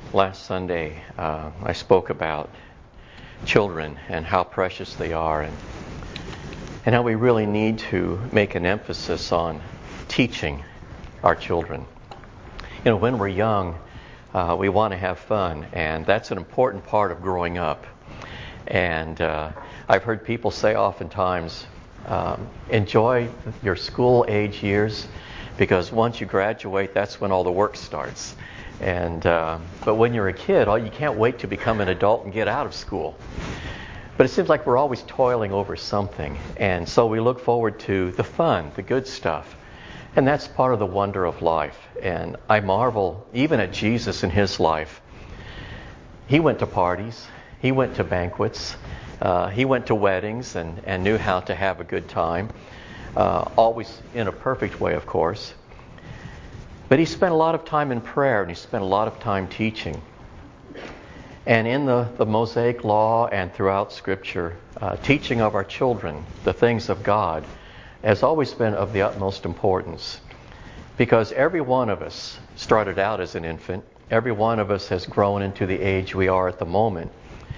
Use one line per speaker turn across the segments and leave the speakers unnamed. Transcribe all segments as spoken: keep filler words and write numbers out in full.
Last Sunday, uh, I spoke about children and how precious they are, and, and how we really need to make an emphasis on teaching our children. You know, when we're young, uh, we want to have fun, and that's an important part of growing up. And uh, I've heard people say oftentimes, um, enjoy your school age years, because once you graduate, that's when all the work starts. And uh, but when you're a kid, all you can't wait to become an adult and get out of school. But it seems like we're always toiling over something, and so we look forward to the fun, the good stuff, and that's part of the wonder of life. And I marvel even at Jesus in his life. He went to parties, he went to banquets, uh, he went to weddings, and, and knew how to have a good time, uh, always in a perfect way, of course. But he spent a lot of time in prayer, and he spent a lot of time teaching. And in the, the Mosaic Law and throughout Scripture, uh, teaching of our children the things of God has always been of the utmost importance. Because every one of us started out as an infant. Every one of us has grown into the age we are at the moment.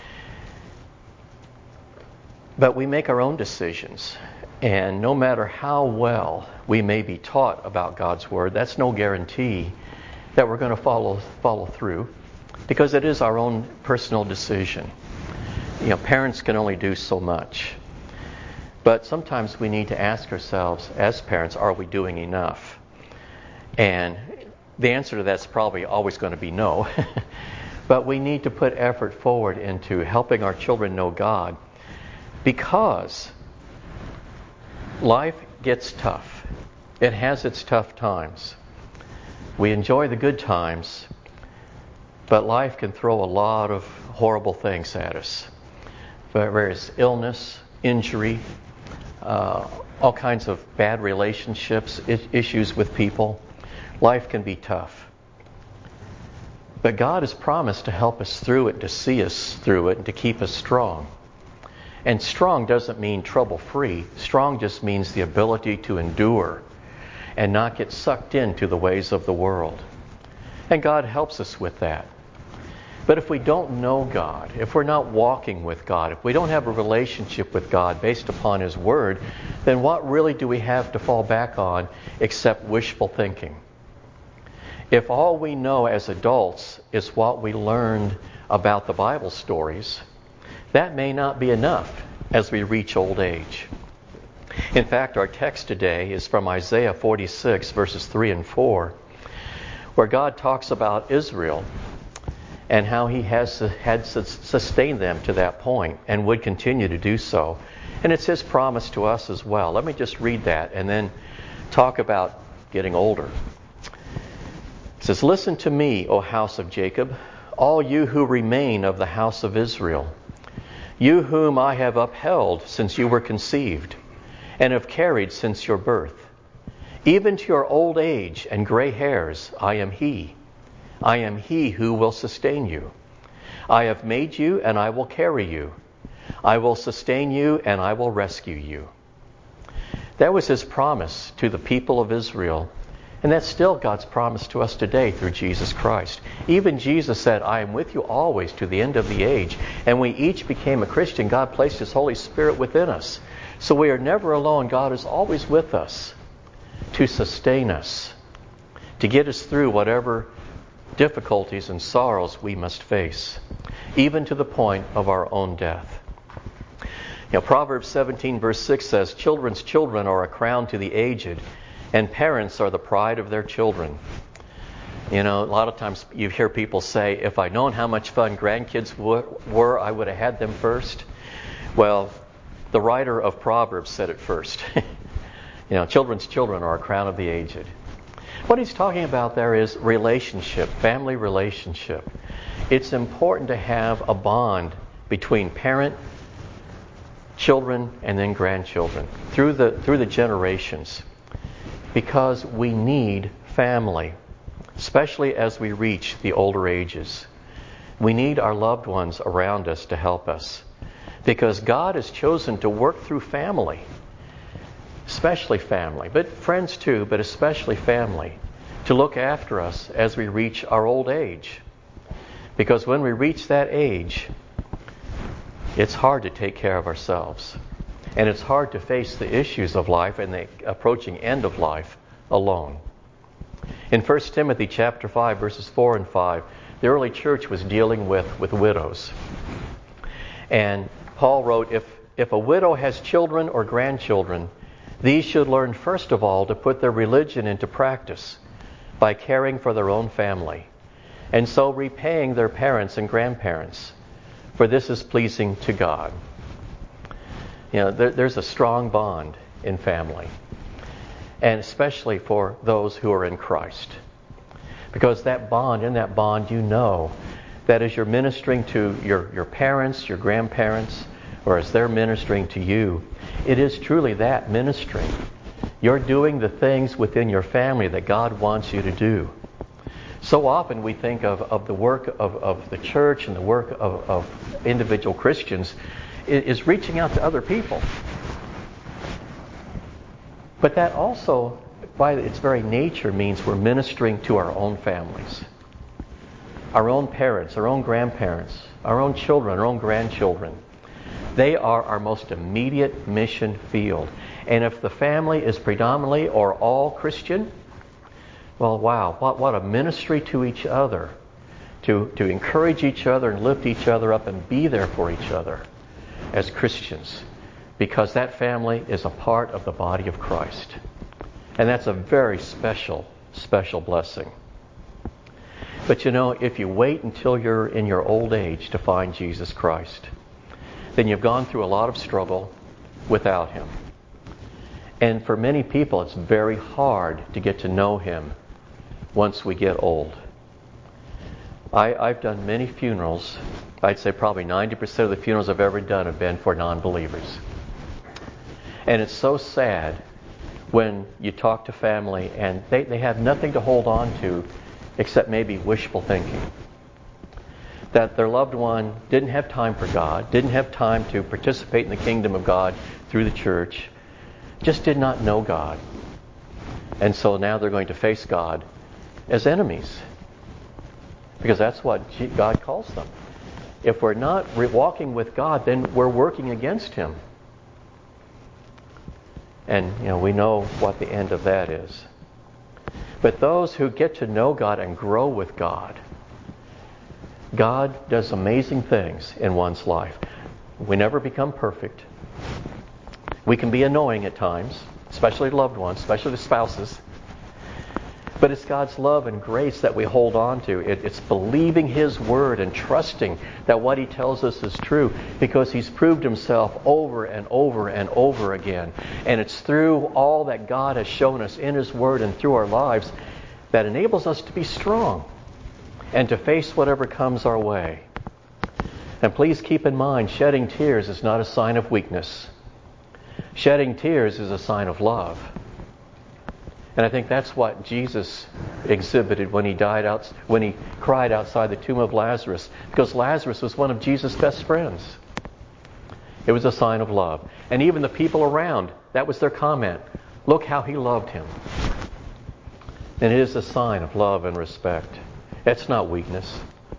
But we make our own decisions. And no matter how well we may be taught about God's Word, that's no guarantee that we're going to follow follow through, because it is our own personal decision. You know, parents can only do so much. But sometimes we need to ask ourselves, as parents, are we doing enough? And the answer to that's probably always going to be no. But we need to put effort forward into helping our children know God, because life gets tough. It has its tough times. We enjoy the good times, but life can throw a lot of horrible things at us. Various illness, injury, uh, all kinds of bad relationships, I- issues with people. Life can be tough. But God has promised to help us through it, to see us through it, and to keep us strong. And strong doesn't mean trouble-free. Strong just means the ability to endure and not get sucked into the ways of the world. And God helps us with that. But if we don't know God, if we're not walking with God, if we don't have a relationship with God based upon His Word, then what really do we have to fall back on except wishful thinking? If all we know as adults is what we learned about the Bible stories, that may not be enough as we reach old age. In fact, our text today is from Isaiah forty-six, verses three and four, where God talks about Israel and how He has had sustained them to that point and would continue to do so. And it's His promise to us as well. Let me just read that and then talk about getting older. It says, "Listen to me, O house of Jacob, all you who remain of the house of Israel. You whom I have upheld since you were conceived, and have carried since your birth. Even to your old age and gray hairs, I am He. I am He who will sustain you. I have made you, and I will carry you. I will sustain you, and I will rescue you." That was His promise to the people of Israel. And that's still God's promise to us today through Jesus Christ. Even Jesus said, "I am with you always to the end of the age." And we each became a Christian. God placed His Holy Spirit within us. So we are never alone. God is always with us to sustain us, to get us through whatever difficulties and sorrows we must face, even to the point of our own death. You know, Proverbs seventeen verse six says, "Children's children are a crown to the aged, and parents are the pride of their children." You know, a lot of times you hear people say, "If I'd known how much fun grandkids were, I would have had them first." Well, the writer of Proverbs said it first. You know, children's children are a crown of the aged. What he's talking about there is relationship, family relationship. It's important to have a bond between parent, children, and then grandchildren through the through the generations. Because we need family, especially as we reach the older ages. We need our loved ones around us to help us. Because God has chosen to work through family, especially family, but friends too, but especially family, to look after us as we reach our old age. Because when we reach that age, it's hard to take care of ourselves. And it's hard to face the issues of life and the approaching end of life alone. In First Timothy chapter five, verses four and five, the early church was dealing with, with widows. And Paul wrote, if, if a widow has children or grandchildren, these should learn first of all to put their religion into practice by caring for their own family, and so repaying their parents and grandparents, for this is pleasing to God. You know, there, there's a strong bond in family, and especially for those who are in Christ. Because that bond, in that bond, you know that as you're ministering to your, your parents, your grandparents, or as they're ministering to you, it is truly that ministry. You're doing the things within your family that God wants you to do. So often we think of, of the work of, of the church and the work of, of individual Christians is reaching out to other people. But that also, by its very nature, means we're ministering to our own families. Our own parents, our own grandparents, our own children, our own grandchildren. They are our most immediate mission field. And if the family is predominantly or all Christian, well, wow, what, what a ministry to each other. To, to encourage each other and lift each other up and be there for each other as Christians. Because that family is a part of the body of Christ. And that's a very special, special blessing. But you know, if you wait until you're in your old age to find Jesus Christ, then you've gone through a lot of struggle without Him. And for many people, it's very hard to get to know Him once we get old. I, I've done many funerals. I'd say probably ninety percent of the funerals I've ever done have been for non-believers. And it's so sad when you talk to family and they, they have nothing to hold on to except maybe wishful thinking. That their loved one didn't have time for God, didn't have time to participate in the kingdom of God through the church, just did not know God. And so now they're going to face God as enemies. Because that's what God calls them. If we're not walking with God, then we're working against Him. And, you know, we know what the end of that is. But those who get to know God and grow with God, God does amazing things in one's life. We never become perfect. We can be annoying at times, especially loved ones, especially the spouses. But it's God's love and grace that we hold on to. It, it's believing His Word and trusting that what He tells us is true because He's proved Himself over and over and over again. And it's through all that God has shown us in His Word and through our lives that enables us to be strong and to face whatever comes our way. And please keep in mind, shedding tears is not a sign of weakness. Shedding tears is a sign of love. And I think that's what Jesus exhibited when he died out, when he cried outside the tomb of Lazarus, because Lazarus was one of Jesus' best friends. It was a sign of love. And even the people around, that was their comment. Look how he loved him. And it is a sign of love and respect. It's not weakness.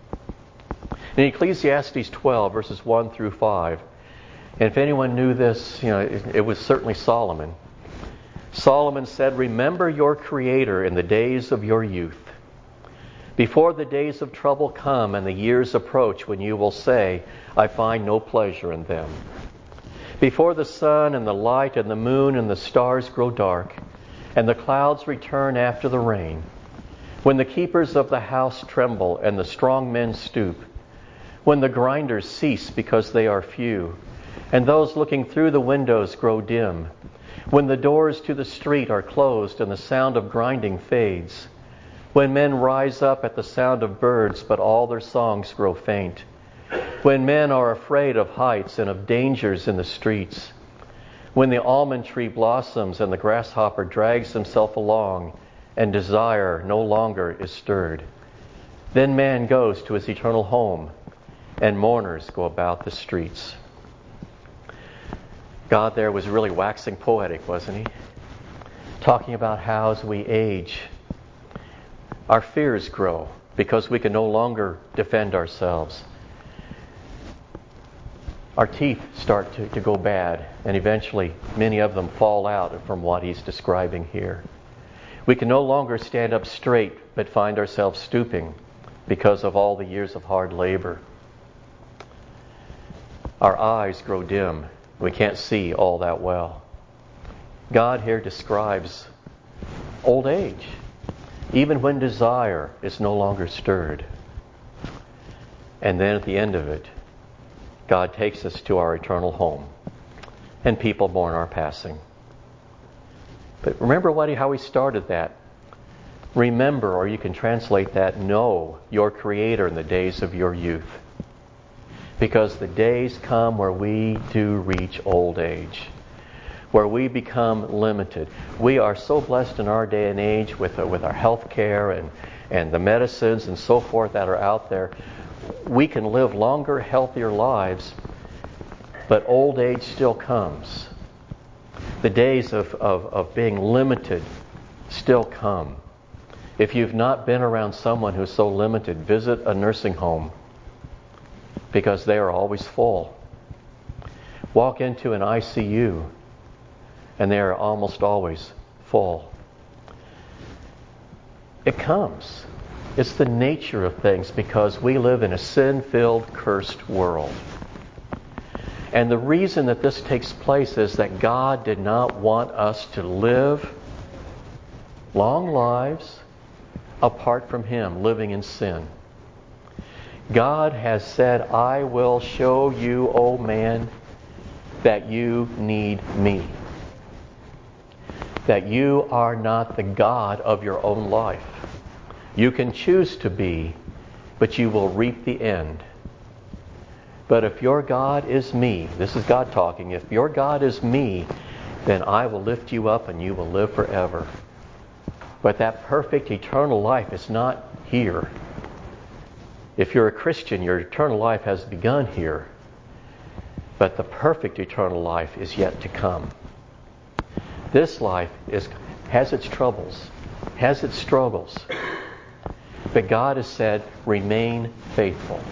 In Ecclesiastes twelve, verses one through five, and if anyone knew this, you know, it, it was certainly Solomon. Solomon said, "Remember your Creator in the days of your youth, before the days of trouble come and the years approach when you will say, I find no pleasure in them. Before the sun and the light and the moon and the stars grow dark, and the clouds return after the rain, when the keepers of the house tremble and the strong men stoop, when the grinders cease because they are few, and those looking through the windows grow dim, when the doors to the street are closed and the sound of grinding fades, when men rise up at the sound of birds but all their songs grow faint, when men are afraid of heights and of dangers in the streets, when the almond tree blossoms and the grasshopper drags himself along and desire no longer is stirred, then man goes to his eternal home and mourners go about the streets." God there was really waxing poetic, wasn't he? Talking about how as we age, our fears grow, because we can no longer defend ourselves. Our teeth start to, to go bad, and eventually many of them fall out from what he's describing here. We can no longer stand up straight, but find ourselves stooping because of all the years of hard labor. Our eyes grow dim. We can't see all that well. God here describes old age, even when desire is no longer stirred. And then at the end of it, God takes us to our eternal home, and people mourn our passing. But remember what he, how he started that. Remember, or you can translate that, know your Creator in the days of your youth. Because the days come where we do reach old age, where we become limited. We are so blessed in our day and age with, uh, with our health care and, and the medicines and so forth that are out there. We can live longer, healthier lives, but old age still comes. The days of, of, of being limited still come. If you've not been around someone who's so limited, visit a nursing home, because they are always full. Walk into an I C U, and they are almost always full. It comes. It's the nature of things, because we live in a sin-filled, cursed world. And the reason that this takes place is that God did not want us to live long lives apart from Him, living in sin. God has said, I will show you, O man, that you need me. That you are not the God of your own life. You can choose to be, but you will reap the end. But if your God is me, this is God talking, if your God is me, then I will lift you up and you will live forever. But that perfect eternal life is not here. If you're a Christian, your eternal life has begun here. But the perfect eternal life is yet to come. This life is, has its troubles, has its struggles. But God has said, remain faithful.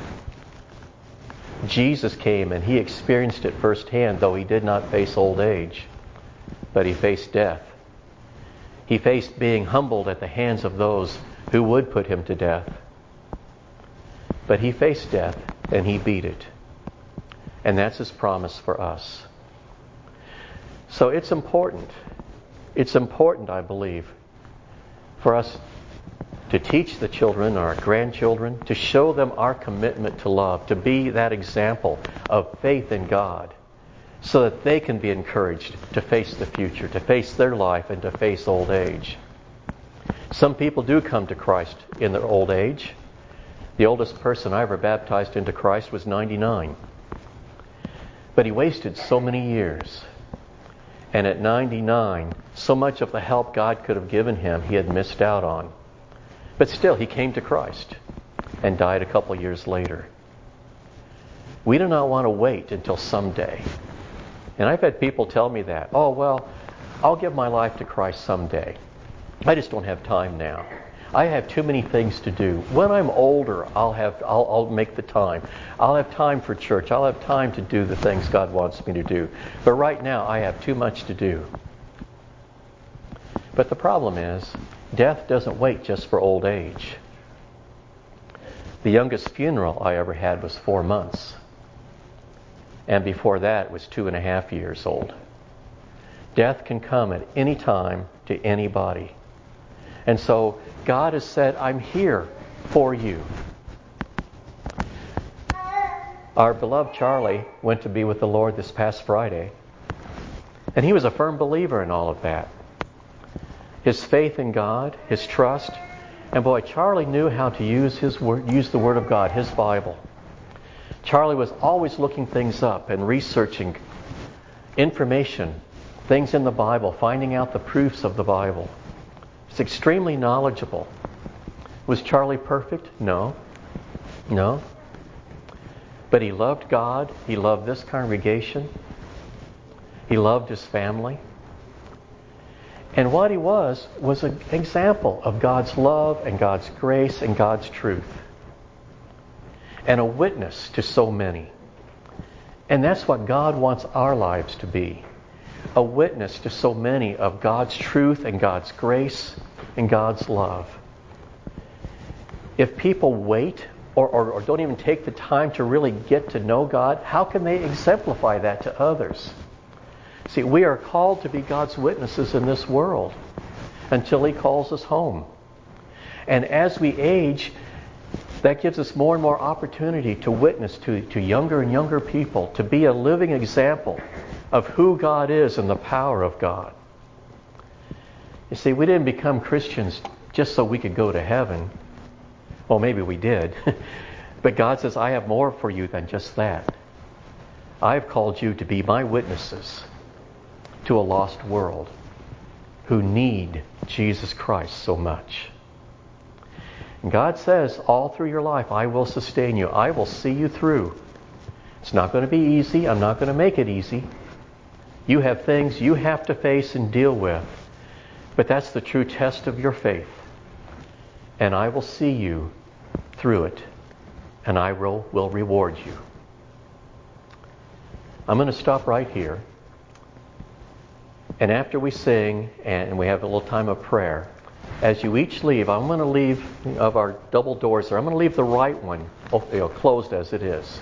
Jesus came and He experienced it firsthand, though He did not face old age. But He faced death. He faced being humbled at the hands of those who would put Him to death. But He faced death and He beat it. And that's His promise for us. So it's important. It's important, I believe, for us to teach the children, our grandchildren, to show them our commitment to love, to be that example of faith in God, so that they can be encouraged to face the future, to face their life, and to face old age. Some people do come to Christ in their old age. The oldest person I ever baptized into Christ was ninety-nine. But he wasted so many years. And at ninety-nine, so much of the help God could have given him, he had missed out on. But still, he came to Christ and died a couple years later. We do not want to wait until someday. And I've had people tell me that, oh, well, I'll give my life to Christ someday. I just don't have time now. I have too many things to do. When I'm older, I'll have I'll, I'll make the time. I'll have time for church. I'll have time to do the things God wants me to do. But right now, I have too much to do. But the problem is, death doesn't wait just for old age. The youngest funeral I ever had was four months. And before that, it was two and a half years old. Death can come at any time to anybody. And so God has said, I'm here for you. Our beloved Charlie went to be with the Lord this past Friday. And he was a firm believer in all of that. His faith in God, his trust. And boy, Charlie knew how to use his word, use the Word of God, his Bible. Charlie was always looking things up and researching information, things in the Bible, finding out the proofs of the Bible. He's extremely knowledgeable. Was Charlie perfect? No. No. But he loved God. He loved this congregation. He loved his family. And what he was was an example of God's love and God's grace and God's truth. And a witness to so many. And that's what God wants our lives to be. A witness to so many of God's truth and God's grace and God's love. If people wait or, or, or don't even take the time to really get to know God, how can they exemplify that to others? See, we are called to be God's witnesses in this world until He calls us home. And as we age, that gives us more and more opportunity to witness to, to younger and younger people, to be a living example of who God is and the power of God. You see, we didn't become Christians just so we could go to heaven. Well, maybe we did. But God says, I have more for you than just that. I've called you to be my witnesses to a lost world who need Jesus Christ so much. And God says, all through your life, I will sustain you. I will see you through. It's not going to be easy. I'm not going to make it easy. You have things you have to face and deal with. But that's the true test of your faith. And I will see you through it. And I will, will reward you. I'm going to stop right here. And after we sing and we have a little time of prayer, as you each leave, I'm going to leave of our double doors there. I'm going to leave the right one, you know, closed as it is.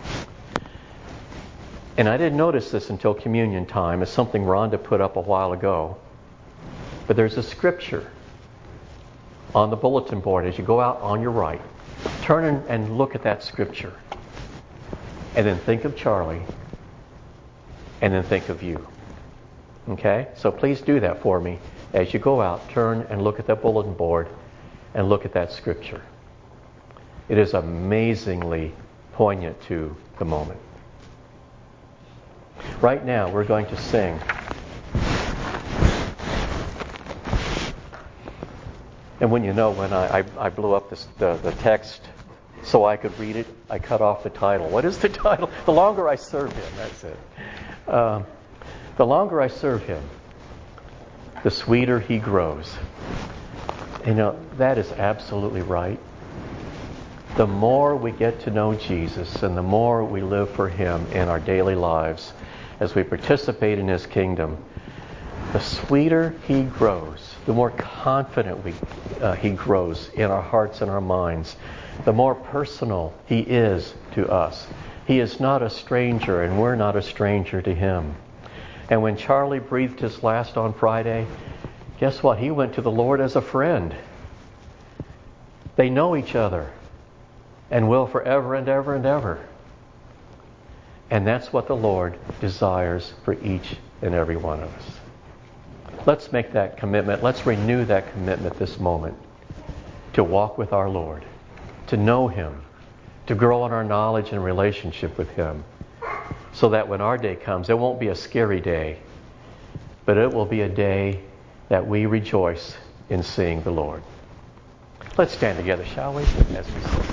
And I didn't notice this until communion time. It's something Rhonda put up a while ago. But there's a scripture on the bulletin board as you go out on your right. Turn and look at that scripture. And then think of Charlie. And then think of you. Okay? So please do that for me. As you go out, turn and look at that bulletin board and look at that scripture. It is amazingly poignant to the moment. Right now, we're going to sing. And when you know, when I, I, I blew up this, the, the text so I could read it, I cut off the title. What is the title? The longer I serve Him, that's it. Uh, the longer I serve Him, the sweeter He grows. You know, that is absolutely right. The more we get to know Jesus and the more we live for Him in our daily lives as we participate in His kingdom, the sweeter He grows, the more confident we, uh, He grows in our hearts and our minds, the more personal He is to us. He is not a stranger and we're not a stranger to Him. And when Charlie breathed his last on Friday, guess what? He went to the Lord as a friend. They know each other and will forever and ever and ever. And that's what the Lord desires for each and every one of us. Let's make that commitment. Let's renew that commitment this moment to walk with our Lord, to know Him, to grow in our knowledge and relationship with Him, so that when our day comes, it won't be a scary day, but it will be a day that we rejoice in seeing the Lord. Let's stand together, shall we, as we sing.